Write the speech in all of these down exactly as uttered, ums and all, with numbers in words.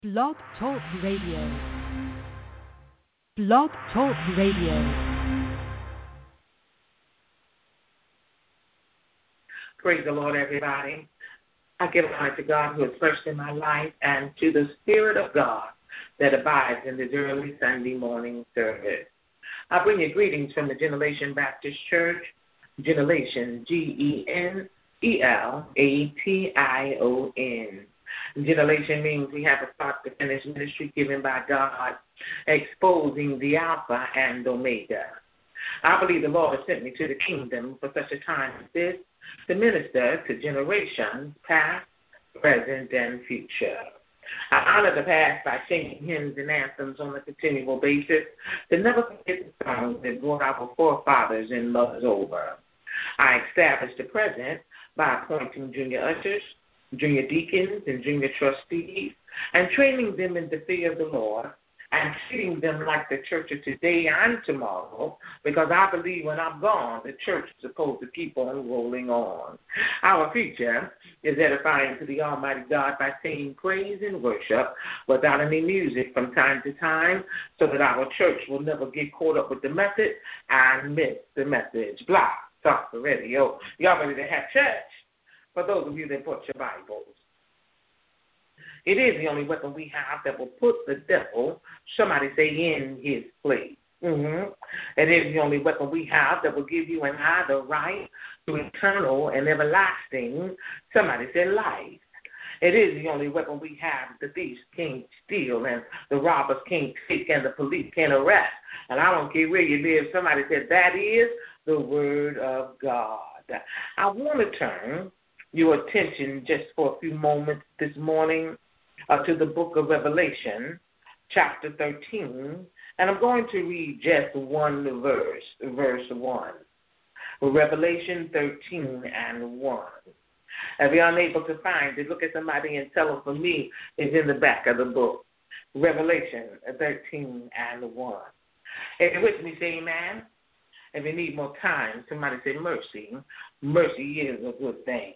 Blog Talk Radio. Blog Talk Radio. Praise the Lord, everybody. I give honor to God who is first in my life and to the Spirit of God that abides in this early Sunday morning service. I bring you greetings from the Generation Baptist Church, Generation, G E N E L A T I O N. Generation means we have a start to finish ministry given by God, exposing the Alpha and Omega. I believe the Lord has sent me to the kingdom for such a time as this to minister to generations past, present, and future. I honor the past by singing hymns and anthems on a continual basis to never forget the songs that brought our forefathers and mothers over. I establish the present by appointing junior ushers, junior deacons, and junior trustees, and training them in the fear of the Lord, and treating them like the church of today and tomorrow, because I believe when I'm gone, the church is supposed to keep on rolling on. Our future is edifying to the Almighty God by singing praise and worship without any music from time to time, so that our church will never get caught up with the message and miss the message. Blah, talk the radio. Y'all ready to have church? For those of you that put your Bibles. It is the only weapon we have that will put the devil, somebody say, in his place. Mm-hmm. It is the only weapon we have that will give you and I the right to eternal and everlasting, somebody say, life. It is the only weapon we have the thieves can't steal and the robbers can't take and the police can't arrest. And I don't care where you live, somebody said that is the word of God. I want to turn your attention just for a few moments this morning uh, to the book of Revelation, chapter thirteen, and I'm going to read just one verse, verse one. Revelation thirteen and one. If you're unable to find it, look at somebody and tell them, for me, it's in the back of the book. Revelation thirteen and one. If you're with me, say amen. If you need more time, somebody say mercy. Mercy is a good thing.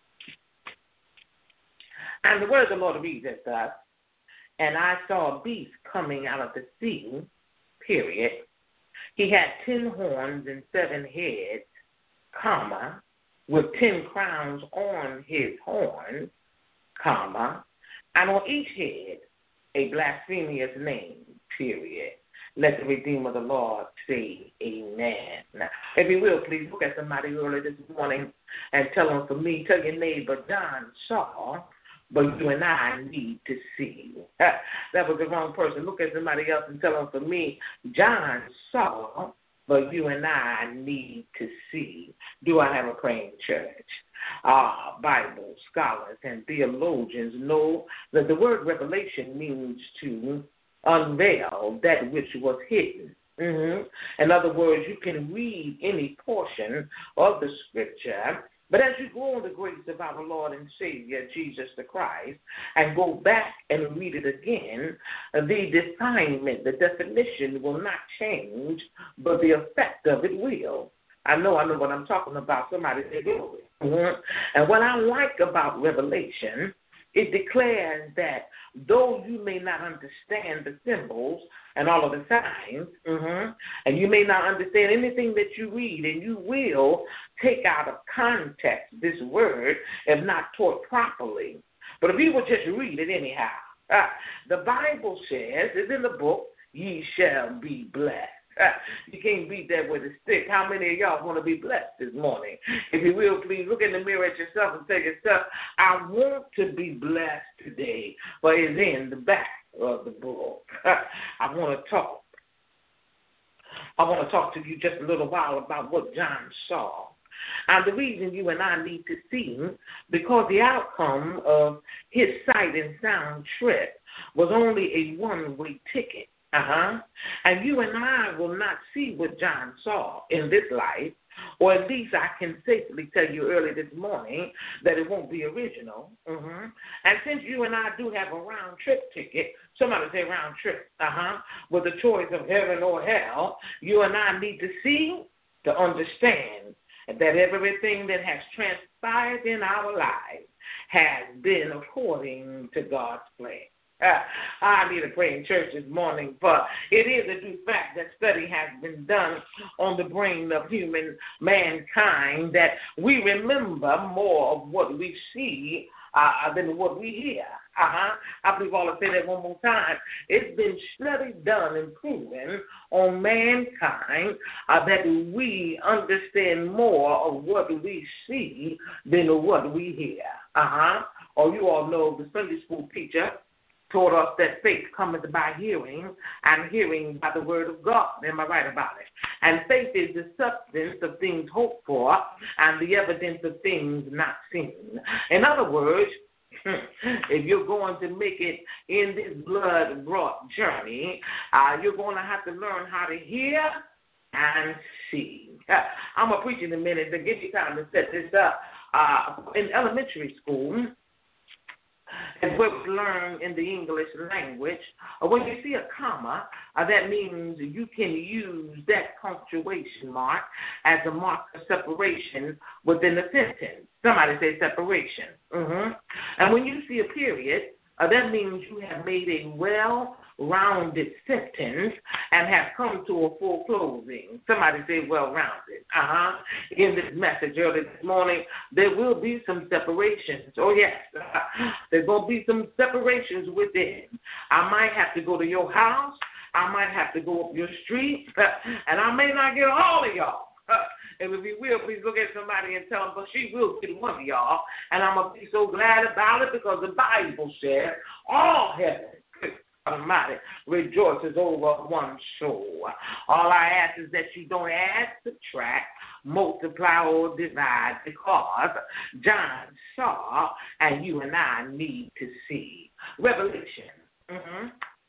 And the word of the Lord reads as thus, and I saw a beast coming out of the sea, period. He had ten horns and seven heads, comma, with ten crowns on his horns, comma, and on each head a blasphemous name, period. Let the Redeemer of the Lord say amen. Now, if you will, please look at somebody early this morning and tell them, for me, tell your neighbor, John saw, but you and I need to see. That was the wrong person. Look at somebody else and tell them, for me, John saw, but you and I need to see. Do I have a praying church? Ah, Bible scholars and theologians know that the word revelation means to unveil that which was hidden. Mm-hmm. In other words, you can read any portion of the scripture, but as you go on the grace of our Lord and Savior, Jesus the Christ, and go back and read it again, the assignment, the definition will not change, but the effect of it will. I know, I know what I'm talking about. Somebody say glory. Mm-hmm. And what I like about Revelation, it declares that though you may not understand the symbols and all of the signs, mm-hmm, and you may not understand anything that you read, and you will take out of context this word if not taught properly. But if you will just read it anyhow, uh, the Bible says, it's in the book, ye shall be blessed. Uh, you can't beat that with a stick. How many of y'all want to be blessed this morning? If you will, please look in the mirror at yourself and tell yourself, I want to be blessed today, but it's in the back of the book. Uh, I want to talk. I want to talk to you just a little while about what John saw. And the reason you and I need to see, because the outcome of his sight and sound trip was only a one-way ticket. Uh-huh. And you and I will not see what John saw in this life, or at least I can safely tell you early this morning that it won't be original. Uh-huh. And since you and I do have a round trip ticket, somebody say round trip, uh-huh, with the choice of heaven or hell, you and I need to see to understand that everything that has transpired in our lives has been according to God's plan. I need a praying church this morning, but it is a true fact that study has been done on the brain of human mankind, that we remember more of what we see uh, than what we hear. Uh-huh. I believe I'll say that one more time. It's been study done and proven on mankind uh, that we understand more of what we see than what we hear. Uh-huh. Or you all know the Sunday school teacher taught us that faith cometh by hearing, and hearing by the word of God. Am I right about it? And faith is the substance of things hoped for and the evidence of things not seen. In other words, if you're going to make it in this blood-brought journey, uh, you're going to have to learn how to hear and see. Uh, I'm going to preach in a minute to give you time to set this up. Uh, in elementary school, as we learn in the English language, uh, when you see a comma, uh, that means you can use that punctuation mark as a mark of separation within a sentence. Somebody say separation. Mm-hmm. And when you see a period, uh, that means you have made a well-rounded sentence and have come to a full closing. Somebody say well-rounded. Uh-huh. In this message early this morning, there will be some separations. Oh, yes. There's going to be some separations within. I might have to go to your house. I might have to go up your street. And I may not get all of y'all. And if you will, please look at somebody and tell them, but she will get one of y'all. And I'm going to be so glad about it because the Bible says all heaven, Almighty, rejoices over one soul. All I ask is that you don't add, subtract, multiply, or divide, because John saw and you and I need to see. Revelation. Mm-hmm.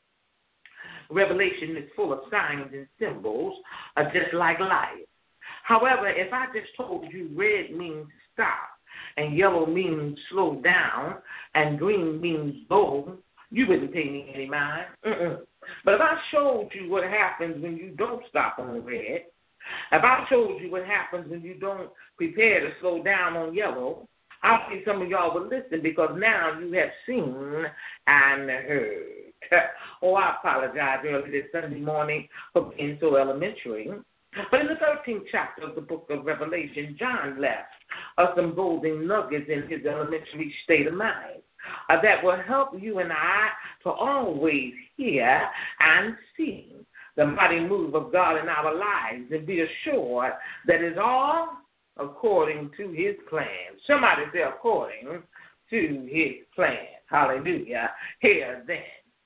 Revelation is full of signs and symbols, uh, just like life. However, if I just told you red means stop, and yellow means slow down, and green means go, you wouldn't pay me any mind. Mm-mm. But if I showed you what happens when you don't stop on red, if I showed you what happens when you don't prepare to slow down on yellow, I think some of y'all would listen, because now you have seen and heard. Oh, I apologize early this Sunday morning for being so elementary. But in the thirteenth chapter of the book of Revelation, John left us some golden nuggets in his elementary state of mind uh, that will help you and I to always hear and see the mighty move of God in our lives and be assured that it's all according to his plan. Somebody say according to his plan. Hallelujah. Here then.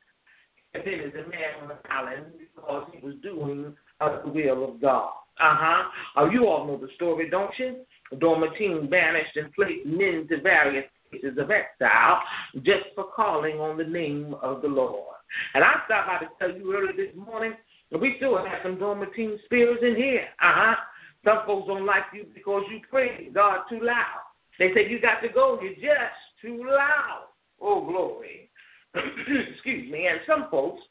And then is a man on the island because he was doing of the will of God. Uh-huh. Oh, you all know the story, don't you? Dormitine banished and placed men to various places of exile just for calling on the name of the Lord. And I stopped by to tell you earlier this morning, we still have some Dormitine spirits in here. Uh-huh. Some folks don't like you because you praise God too loud. They say you got to go, you're just too loud. Oh, glory. Excuse me. And some folks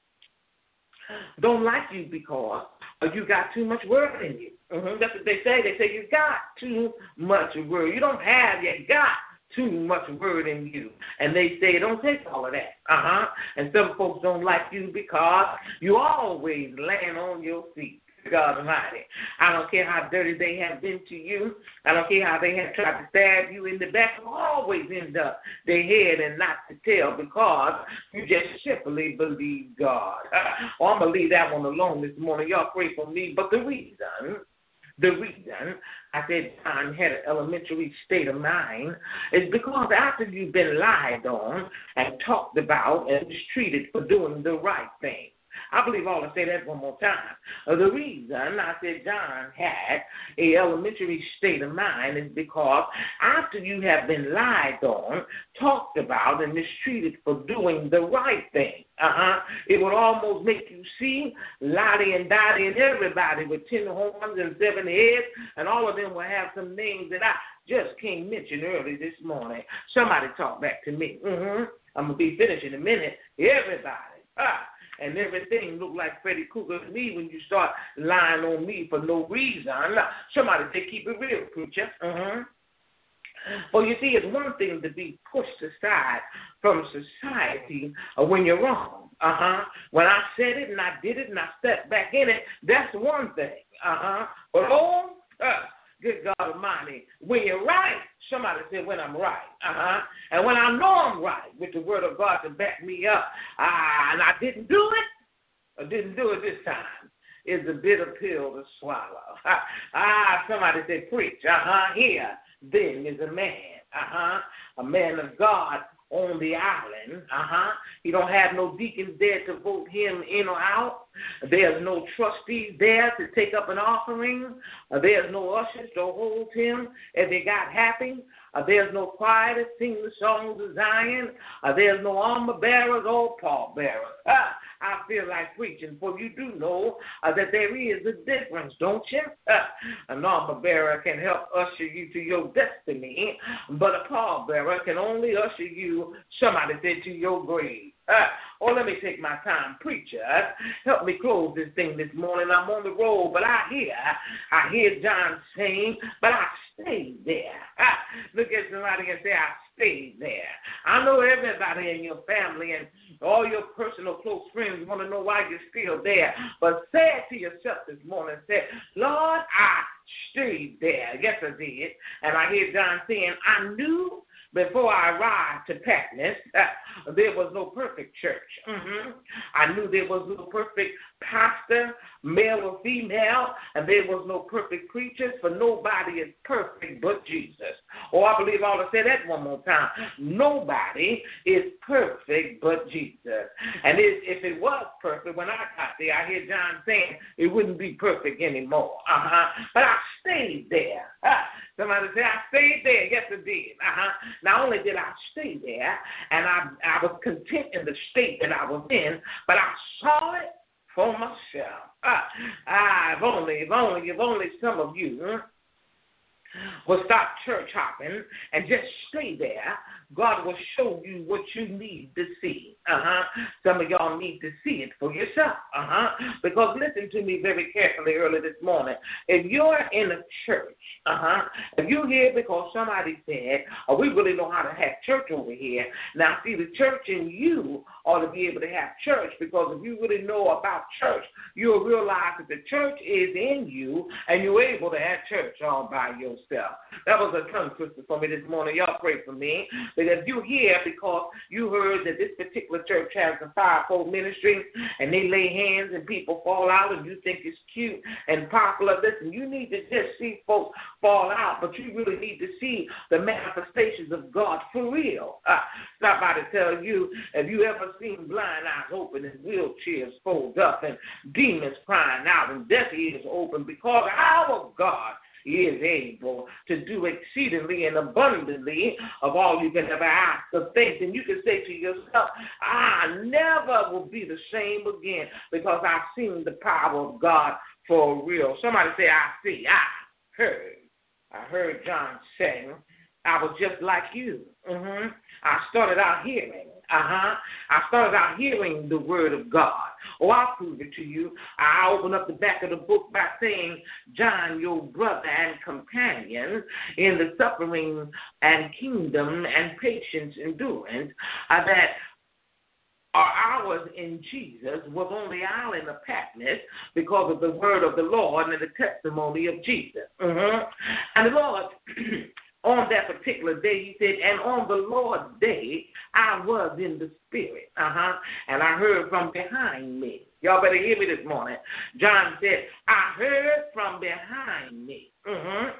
don't like you because you got too much word in you. Mm-hmm. That's what they say. They say you got too much word. You don't have, you got too much word in you. And they say don't take all of that. Uh-huh. And some folks don't like you because you always land on your feet. God Almighty. I don't care how dirty they have been to you. I don't care how they have tried to stab you in the back. You always end up their head and not to tell because you just simply believe God. Oh, I'm going to leave that one alone this morning. Y'all pray for me. But the reason, the reason I said John had an elementary state of mind is because after you've been lied on and talked about and mistreated for doing the right thing, I believe I ought to say that one more time. Uh, the reason I said John had a elementary state of mind is because after you have been lied on, talked about, and mistreated for doing the right thing, uh-huh, it would almost make you see Lottie and Dottie and everybody with ten horns and seven heads, and all of them will have some names that I just can't mention early this morning. Somebody talk back to me. Mm-hmm. I'm going to be finished in a minute. Everybody. Ah. And everything look like Freddy Krueger to me when you start lying on me for no reason. Somebody say, keep it real, preacher. Uh-huh. Well, you see, it's one thing to be pushed aside from society uh, when you're wrong. Uh-huh. When I said it and I did it and I stepped back in it, that's one thing. Uh-huh. But, oh, uh, good God Almighty, when you're right, somebody said when I'm right. Uh-huh. And when I know I'm right with the word of God to back me up, uh, and I didn't do it, I didn't do it this time, is a bitter pill to swallow. Ah, somebody said preach. Uh-huh. Here, then is a man. Uh-huh. A man of God on the island. Uh-huh. He don't have no deacons there to vote him in or out. There's no trustees there to take up an offering. Uh, there's no ushers to hold him if he got happy. Uh, there's no choir to sing the songs of Zion. Uh, there's no armor bearers or pallbearers. Uh, I feel like preaching, for you do know uh, that there is a difference, don't you? Uh, an armor bearer can help usher you to your destiny, but a pallbearer can only usher you, somebody said, to your grave. Uh, or let me take my time, preacher. Help me close this thing this morning. I'm on the road, but I hear, I hear John saying, but I stayed there. Uh, look at somebody and say, I stayed there. I know everybody in your family and all your personal close friends want to know why you're still there. But say it to yourself this morning. Say, Lord, I stayed there. Yes, I did. And I hear John saying, I knew before I arrived to Patmos, uh, there was no perfect church. Mm-hmm. I knew there was no perfect pastor, male or female, and there was no perfect preachers, for nobody is perfect but Jesus. Oh, I believe I ought to say that one more time. Nobody is perfect but Jesus. And if, if it was perfect, when I got there, I hear John saying it wouldn't be perfect anymore. Uh-huh. But I stayed there. Uh, somebody say, I stayed there. Yes, I did. Uh-huh. Not only did I stay there, and I, I was content in the state that I was in, but I saw it for myself. Ah, ah, if only, if only, if only some of you huh, will stop church hopping and just stay there, God will show you what you need to see. Uh-huh. Some of y'all need to see it for yourself. Uh-huh. Because listen to me very carefully early this morning. If you're in a church, uh-huh, if you're here because somebody said, oh, we really know how to have church over here. Now, see, the church in you ought to be able to have church, because if you really know about church, you'll realize that the church is in you and you're able to have church all by yourself. That was a tongue twister for me this morning. Y'all pray for me. Because you're here because you heard that this particular church has a fivefold ministry and they lay hands and people fall out and you think it's cute and popular. Listen, you need to just see folks fall out, but you really need to see the manifestations of God for real. Uh, stop by to tell you, have you ever seen blind eyes open and wheelchairs fold up and demons crying out and deaf ears open? Because our God is able to do exceedingly and abundantly of all you can ever ask or think. And you can say to yourself, I never will be the same again because I've seen the power of God for real. Somebody say, I see, I heard. I heard John saying, I was just like you. Mm-hmm. I started out hearing. Uh-huh. I started out hearing the word of God. Oh, I'll prove it to you. I open up the back of the book by saying, John, your brother and companion in the suffering and kingdom and patience endurance, uh, that are ours in Jesus was on the island of Patmos because of the word of the Lord and the testimony of Jesus. Mm-hmm. And the Lord, on that particular day, he said, and on the Lord's day, I was in the spirit. Uh-huh. And I heard from behind me. Y'all better hear me this morning. John said, I heard from behind me. Mm-hmm.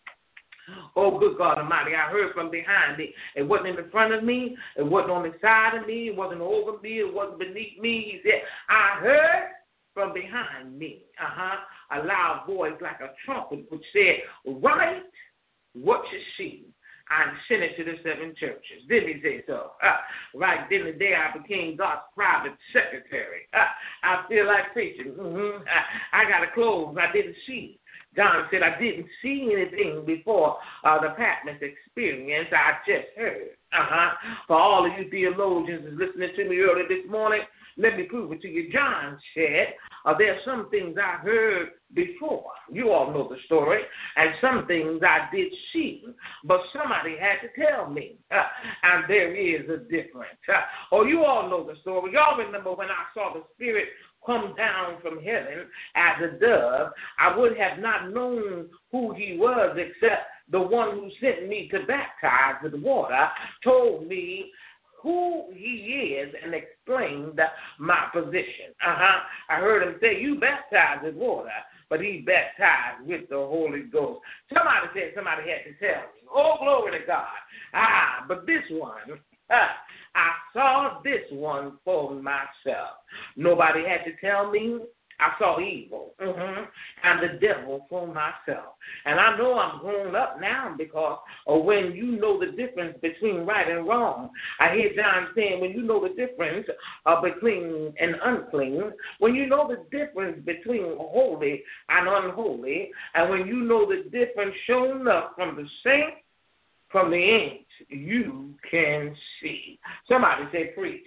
Oh, good God Almighty, I heard from behind me. It wasn't in front of me. It wasn't on the side of me. It wasn't over me. It wasn't beneath me. He said, I heard from behind me. Uh-huh. A loud voice like a trumpet which said, write what you see and send it to the seven churches. Didn't he say so? Uh, right then and there, I became God's private secretary. Uh, I feel like preaching. Mm-hmm. I, I got to close. I didn't see. John said, I didn't see anything before uh, the Patmos experience. I just heard. Uh-huh. For all of you theologians is listening to me early this morning, Let me prove it to you. John said, uh, there are some things I heard before. You all know the story. And some things I did see, but somebody had to tell me. Uh, and there is a difference. Uh, oh, you all know the story. Y'all remember when I saw the Spirit come down from heaven as a dove, I would have not known who he was except the one who sent me to baptize with water told me who he is and explained my position. Uh-huh. I heard him say, you baptize with water, but he baptized with the Holy Ghost. Somebody said somebody had to tell me. Oh, glory to God. Ah, but this one, uh, I saw this one for myself. Nobody had to tell me. I saw evil mm-hmm, and the devil for myself. And I know I'm grown up now because of when you know the difference between right and wrong. I hear John saying when you know the difference uh, between and unclean, when you know the difference between holy and unholy, and when you know the difference shown up from the saint, from the ain't, you can see. Somebody say preach.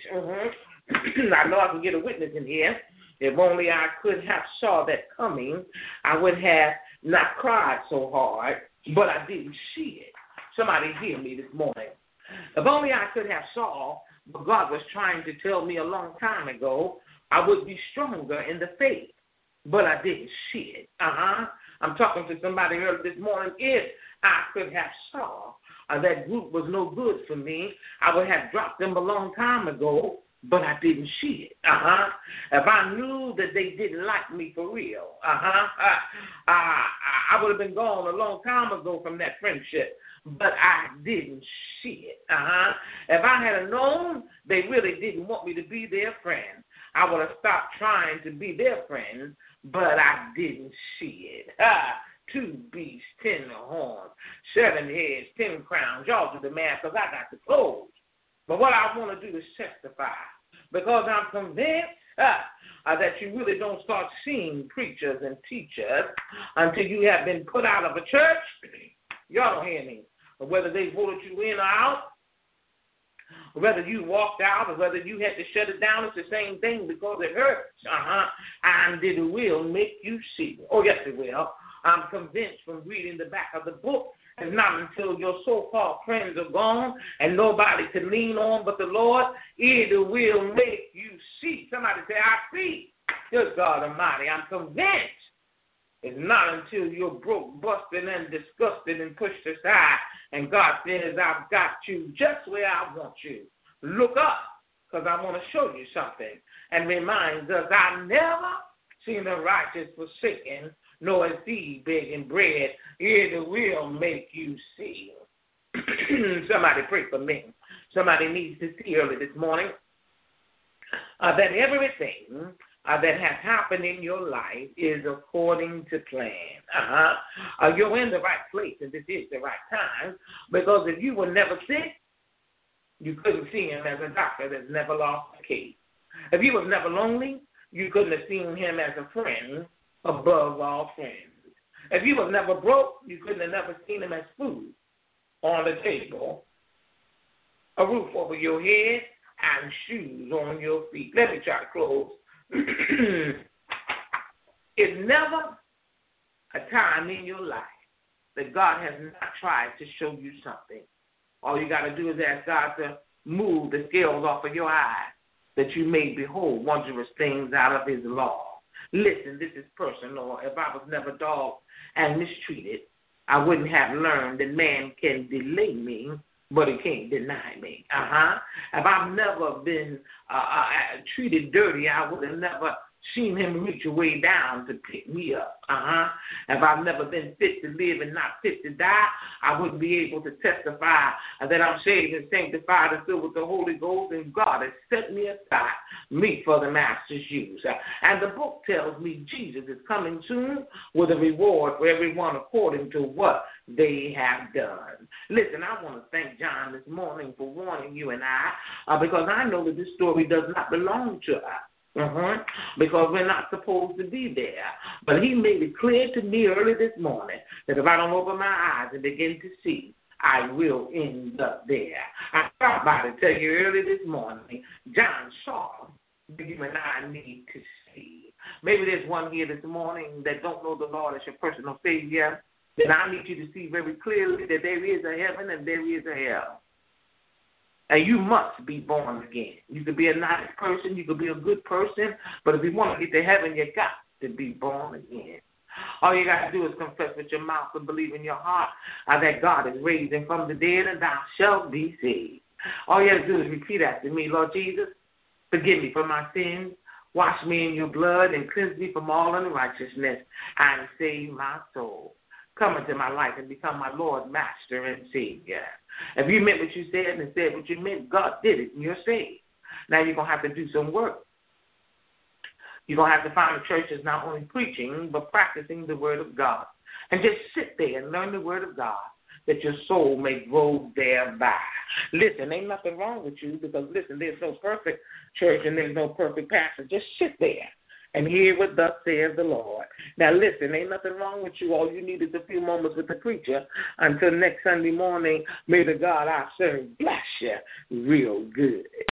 Mm-hmm. I know I can get a witness in here. If only I could have saw that coming, I would have not cried so hard, but I didn't see it. Somebody hear me this morning. If only I could have saw what God was trying to tell me a long time ago, I would be stronger in the faith, but I didn't see it. Uh-huh. I'm talking to somebody earlier this morning. If I could have saw uh, that group was no good for me, I would have dropped them a long time ago, but I didn't see it. Uh-huh. If I knew that they didn't like me for real, uh-huh, uh, uh, I would have been gone a long time ago from that friendship, but I didn't see it. Uh-huh. If I had known they really didn't want me to be their friend, I would have stopped trying to be their friend, but I didn't see it. Uh, two beasts, ten horns, seven heads, ten crowns. Y'all do the math because I got the clothes. But what I want to do is testify, because I'm convinced uh, uh, that you really don't start seeing preachers and teachers until you have been put out of a church. Y'all don't hear me. Whether they voted you in or out, whether you walked out or whether you had to shut it down, it's the same thing because it hurts. Uh-huh. And it will make you see. Oh, yes, it will. I'm convinced from reading the back of the book. It's not until your so-called friends are gone and nobody can lean on but the Lord, it will make you see. Somebody say, I see. Good God Almighty, I'm convinced. It's not until you're broke, busted, and disgusted and pushed aside, and God says, I've got you just where I want you. Look up, because I want to show you something. And reminds us, I never seen the righteous forsaken, nor is seed begging bread. It will make you see. Somebody pray for me. Somebody needs to see early this morning uh, that everything uh, that has happened in your life is according to plan. Uh-huh. Uh, you're in the right place, and this is the right time, because if you were never sick, you couldn't see him as a doctor that's never lost a case. If he was never lonely, you couldn't have seen him as a friend above all friends. If he was never broke, you couldn't have never seen him as food on the table, a roof over your head, and shoes on your feet. Let me try to close. It's never a time in your life that God has not tried to show you something. All you got to do is ask God to move the scales off of your eyes that you may behold wondrous things out of his law. Listen, this is personal. If I was never dogged and mistreated, I wouldn't have learned that man can delay me, but he can't deny me. Uh-huh. If I've never been uh, uh, treated dirty, I would have never seen him reach way down to pick me up. Uh-huh. If I've never been fit to live and not fit to die, I wouldn't be able to testify that I'm saved and sanctified and filled with the Holy Ghost, and God has set me aside, me for the Master's use. And the book tells me Jesus is coming soon with a reward for everyone according to what they have done. Listen, I want to thank John this morning for warning you and I, uh, because I know that this story does not belong to us. Uh-huh. Because we're not supposed to be there. But he made it clear to me early this morning that if I don't open my eyes and begin to see, I will end up there. I stopped by to tell you early this morning, John saw that you and I need to see. Maybe there's one here this morning that don't know the Lord as your personal Savior. Then I need you to see very clearly that there is a heaven and there is a hell. And you must be born again. You could be a nice person, you could be a good person, but if you want to get to heaven, you got to be born again. All you got to do is confess with your mouth and believe in your heart uh, that God is raised him from the dead, and thou shalt be saved. All you have to do is repeat after me. Lord Jesus, forgive me for my sins. Wash me in your blood and cleanse me from all unrighteousness and save my soul. Come into my life and become my Lord, Master, and Savior. If you meant what you said and said what you meant, God did it, and you're saved. Now you're going to have to do some work. You're going to have to find a church that's not only preaching, but practicing the Word of God. And just sit there and learn the Word of God, that your soul may grow thereby. Listen, ain't nothing wrong with you, because, listen, there's no perfect church and there's no perfect pastor. Just sit there and hear what thus saith the Lord. Now, listen, ain't nothing wrong with you. All you need is a few moments with the preacher. Until next Sunday morning, may the God I serve bless you real good.